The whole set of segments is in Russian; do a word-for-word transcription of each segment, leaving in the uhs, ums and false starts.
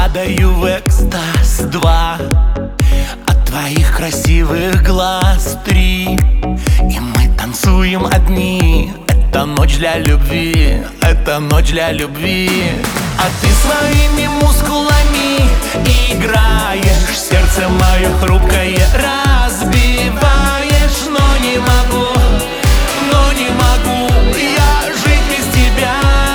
Падаю в экстаз два от твоих красивых глаз три, и мы танцуем одни. Это ночь для любви, это ночь для любви. А ты своими мускулами играешь, сердце мое хрупкое разбиваешь. Но не могу, но не могу я жить без тебя.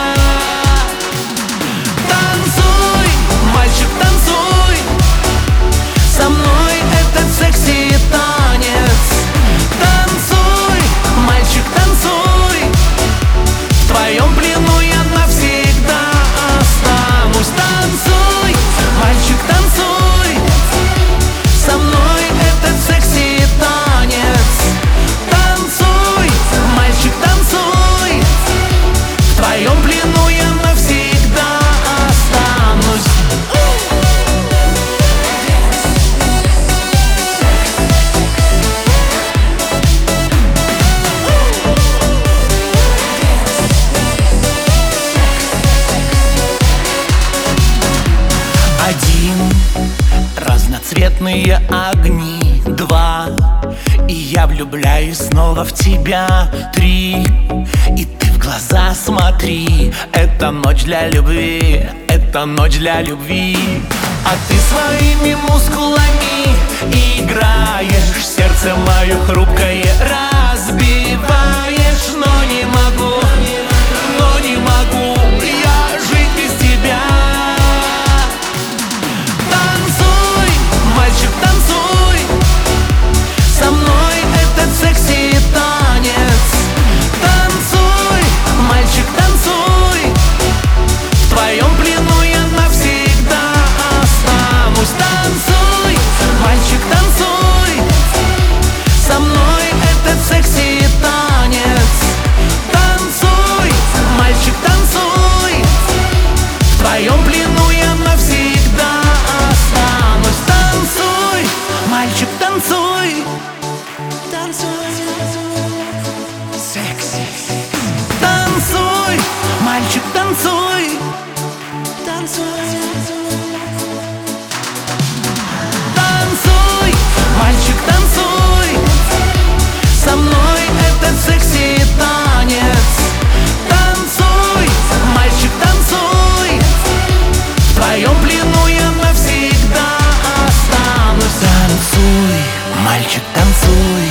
Танцуй, мальчик, танцуй со мной этот секси танец. Танцуй, мальчик, танцуй, в твоем плену я навсегда останусь. Танцуй, мальчик, танцуй со мной этот секси танец. Танцуй, мальчик, танцуй, в твоем плену я навсегда останусь. Один, разноцветные огни. Два, и я влюбляюсь снова в тебя. Три, и ты в глаза смотри. Это ночь для любви, это ночь для любви. А ты своими мускулами играешь, сердце мое хрупкое разбиваешь. Но не могу, но не могу я жить без тебя. Танцуй, мальчик, танцуй со мной этот секси танец. Танцуй, мальчик, танцуй, в твоем плену я навсегда останусь. Танцуй, мальчик, танцуй со мной этот секси танец. Танцуй, мальчик, танцуй, в твоем плену я навсегда останусь. Танцуй, мальчик, танцуй, секси. Танцуй, мальчик, танцуй, танцуй, мальчик, танцуй со мной этот секси танец. Танцуй, мальчик, танцуй, в твоем плену я навсегда останусь. Танцуй, мальчик, танцуй.